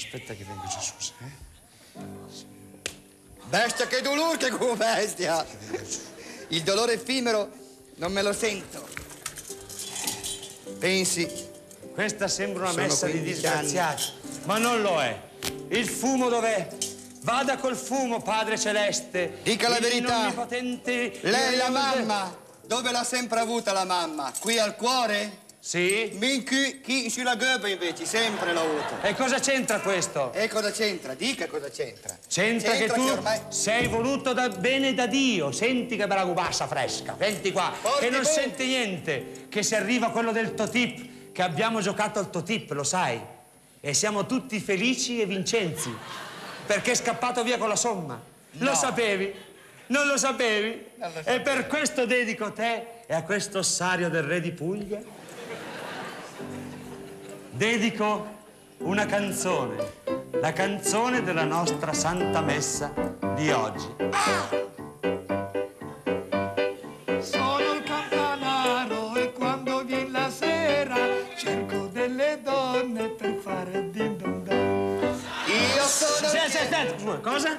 aspetta che vengo giù, scusa, Bestia, che dolore, che come bestia! Il dolore effimero non me lo sento. Pensi... Questa sembra una Sono messa di 15 anni. disgraziati, ma non lo è. Il fumo dov'è? Vada col fumo, Padre Celeste. Dica la verità. Onnipotente. Lei la mamma, dove l'ha sempre avuta la mamma? Qui al cuore? Sì? Chi sulla gobba invece, sempre l'ho avuta. E cosa c'entra questo? E cosa c'entra? Dica cosa c'entra. C'entra che tu ormai... sei voluto bene da Dio. Senti che bella cubassa fresca. Senti qua, che non sente niente. Che se arriva quello del Totip, che abbiamo giocato al Totip, lo sai. E siamo tutti felici e vincenzi. Perché è scappato via con la somma. No. Lo sapevi? Non lo sapevi? Non lo E sapevo. per questo dedico a te e a questo ossario del re di Puglia. Dedico una canzone. La canzone della nostra Santa Messa di oggi. Sono il campanaro e quando viene la sera cerco delle donne per fare din don dan. Io sono... Aspetta, cosa?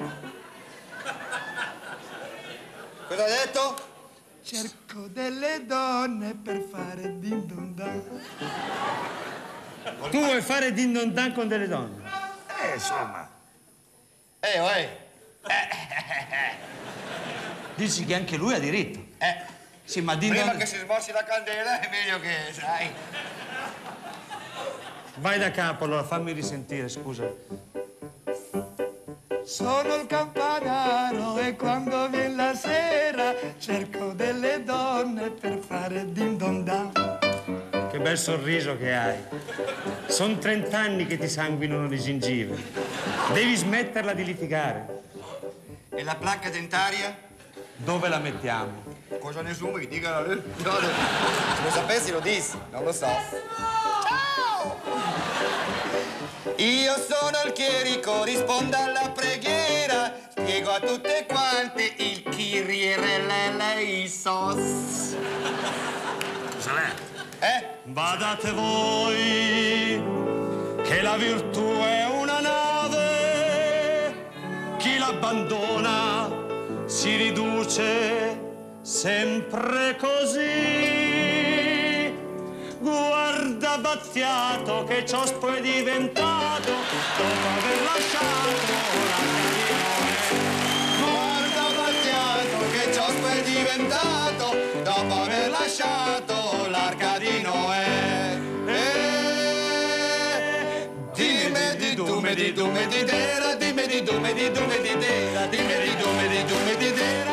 Cosa ha detto? Cerco delle donne per fare din don dan. Tu vuoi fare din don dan con delle donne? Insomma. Dici che anche lui ha diritto. Sì, ma din Prima don... che si smorsi la candela è meglio che, sai... Vai da capo, allora fammi risentire, scusa. Sono il campanaro e quando viene la sera cerco delle donne per fare din don dan. Che bel sorriso che hai. Sono 30 anni che ti sanguinano le gengive. Devi smetterla di litigare. E la placca dentaria? Dove la mettiamo? Cosa ne sumi? Dicala lui. No, se lo sapessi lo dissi, non lo so. Io sono il chierico, rispondo alla preghiera, spiego a tutte quante il Kyrie eleison. Cosa l'è? Badate voi che la virtù è una nave, chi l'abbandona si riduce sempre così. Guarda Battiato che ciospo è diventato dopo aver lasciato l'arca di Noè. Guarda Battiato che ciospo è diventato dopo aver lasciato l'arca di Noè. Dimmi di dume di dume di dera, dimmi di dume di dume di dera, dimmi di dume di dume di dera.